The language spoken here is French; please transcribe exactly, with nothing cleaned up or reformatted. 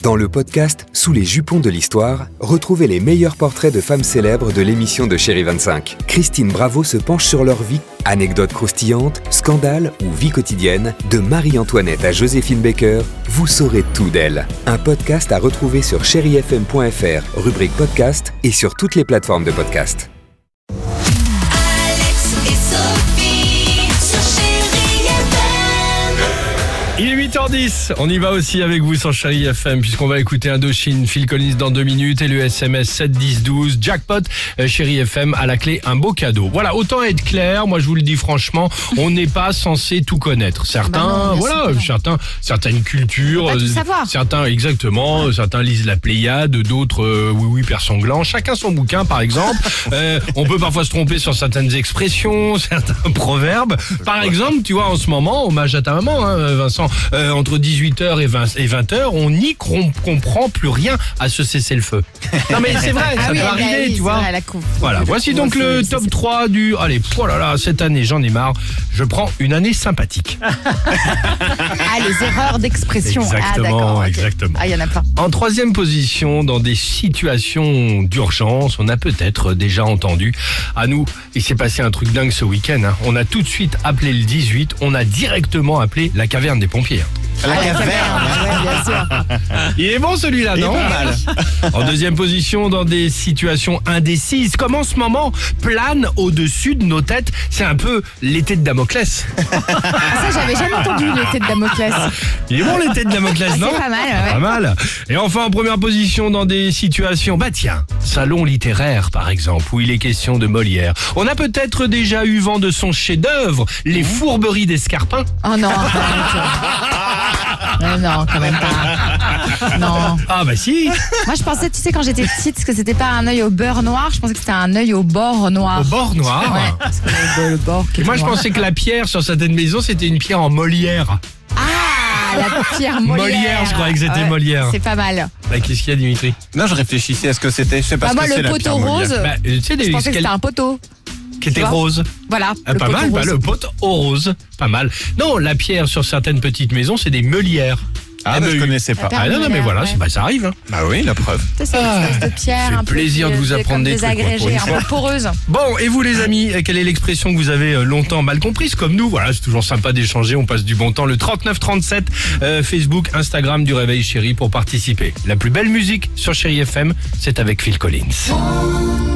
Dans le podcast Sous les jupons de l'histoire, retrouvez les meilleurs portraits de femmes célèbres de l'émission de Chérie vingt-cinq. Christine Bravo se penche sur leur vie. Anecdotes croustillantes, scandales ou vie quotidienne, de Marie-Antoinette à Joséphine Baker, vous saurez tout d'elle. Un podcast à retrouver sur chéri f m point f r, rubrique podcast et sur toutes les plateformes de podcast. Il est huit heures dix, on y va aussi avec vous sur Chérie F M puisqu'on va écouter Indochine, Phil Collins dans deux minutes et le S M S sept dix douze, jackpot, euh, Chérie F M à la clé, un beau cadeau. Voilà, autant être clair, moi je vous le dis franchement, on n'est pas censé tout connaître. Certains, bah non, voilà, sûr, certains, certaines cultures, on peut pas tout euh, savoir. certains exactement, certains lisent la Pléiade, d'autres euh, oui oui père sanglant, chacun son bouquin par exemple. euh, on peut parfois se tromper sur certaines expressions, certains proverbes. Par exemple, tu vois en ce moment, hommage à ta maman, hein, Vincent. Euh, entre dix-huit heures et vingt heures, on n'y com- comprend plus rien à ce cessez-le-feu. Non mais c'est vrai, Ah ça oui, peut elle, arriver, oui, tu c'est vois. vrai, la coupe. Voilà, voici donc le top trois du... Allez, oh là là, cette année, j'en ai marre. Je prends une année sympathique. Ah, les erreurs d'expression. Exactement, ah, d'accord, ok. exactement. Ah, il y en a plein. En troisième position, dans des situations d'urgence, on a peut-être déjà entendu. À nous, il s'est passé un truc dingue ce week-end. Hein. On a tout de suite appelé le dix-huit, on a directement appelé la caverne des pompiers. La ah, caverne, ouais, bien sûr. Il est bon celui-là, Il non? est pas mal. En deuxième position, dans des situations indécises, comme en ce moment, plane au-dessus de nos têtes. C'est un peu l'été de Damoclès. Ah, ça, j'avais jamais entendu l'été de Damoclès. Il est bon l'été de Damoclès, Ah, non? c'est pas mal, ouais. Pas mal. Et enfin, en première position, dans des situations, bah tiens, salon littéraire par exemple, où il est question de Molière. On a peut-être déjà eu vent de son chef-d'œuvre, Les Fourberies d'Escarpin. Oh non, arrête. Euh, non, quand même pas. Non. Ah bah si. Moi, je pensais, tu sais, quand j'étais petite, que c'était pas un œil au beurre noir, je pensais que c'était un œil au bord noir. Au bord noir. Ouais, parce que le, le bord qui Et est moi je noir. pensais que la pierre sur certaines maisons, c'était une pierre en Molière. Ah, la pierre Molière. Molière, je croyais que c'était Molière. C'est pas mal. Bah, qu'est-ce qu'il y a, Dimitri? Non, je réfléchissais à ce que c'était. Je sais pas Bah, ce moi, que c'est le la poteau pierre Molière. rose, Bah, tu sais, je des pensais que c'était un poteau. qui était tu vois rose. Voilà. Ah, le pas poteau mal, bah, rose. le pote au rose. Pas mal. Non, la pierre sur certaines petites maisons, c'est des meulières. Ah, bah, je M E U. connaissais pas. La Ah non, non, mais voilà, ouais. c'est, bah, ça arrive. Hein. Bah oui, la preuve. Tu sais, c'est une espèce de pierre fait un peu plaisir de vous comme apprendre des trucs, moi, pour désagrégée, une un fois. peu poreuse. Bon, et vous les amis, quelle est l'expression que vous avez euh, longtemps mal comprise comme nous? Voilà, c'est toujours sympa d'échanger, on passe du bon temps. Le trente-neuf trente-sept, euh, Facebook, Instagram du Réveil Chéri pour participer. La plus belle musique sur Chéri F M, c'est avec Phil Collins.